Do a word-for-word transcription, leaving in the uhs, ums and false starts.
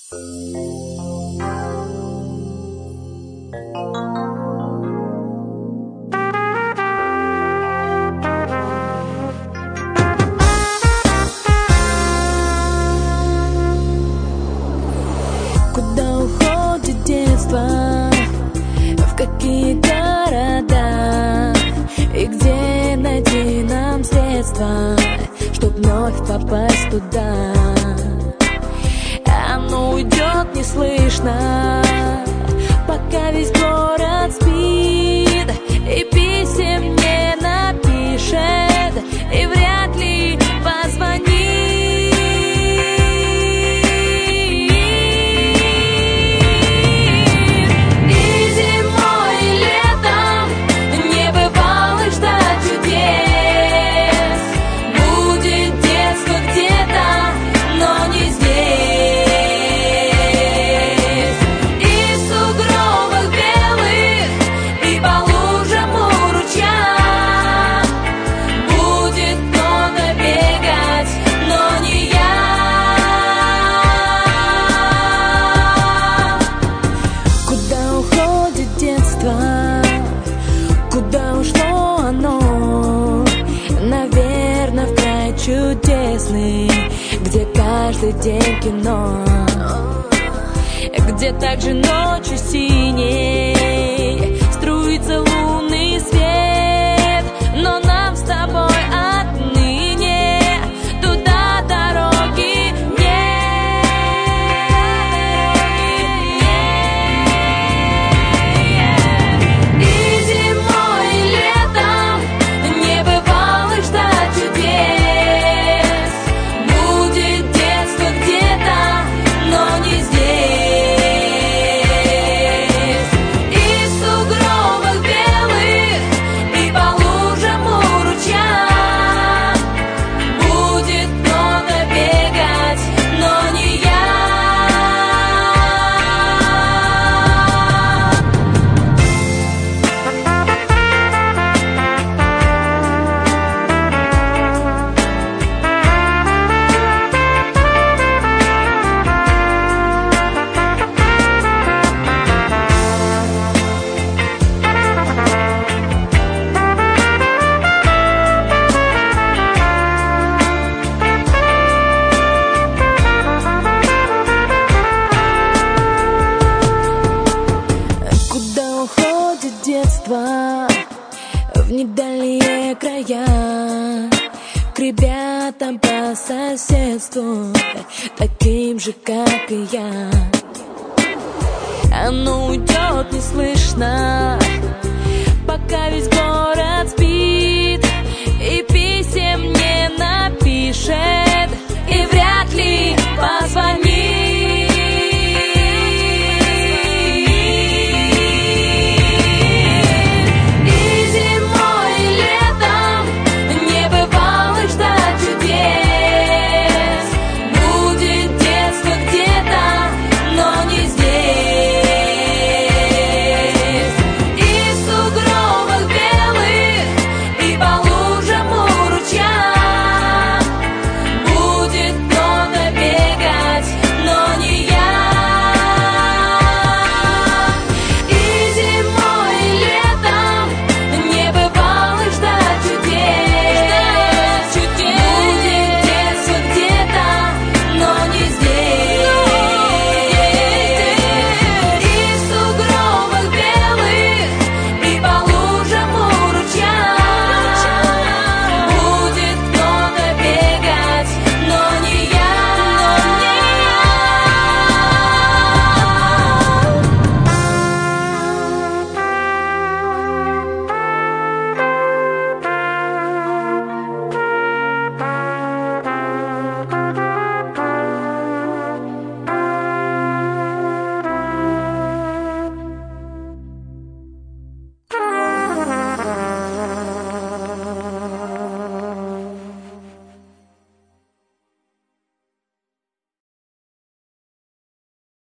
Куда уходит детство, в какие города, и где найти нам средства, чтоб вновь попасть туда? Оно уйдет неслышно, пока весь город спит, и писем не напишет, и вряд ли позвонит. Куда ушло оно? Наверное, в край чудесный, где каждый день кино, где также ночью синей струится лунный свет. Но нам с тобой отныне туда дороги нет. И зимой, и летом не бывало ждать чудес. Будет детство где-то, но не здесь. И в сугробах белых, и по лужам у ручья будет много бегать, но не я. Куда уходит детство, в недальние края, к ребятам по соседству, таким же, как и я. Оно уйдет неслышно, пока весь город спит, и писем не напишет,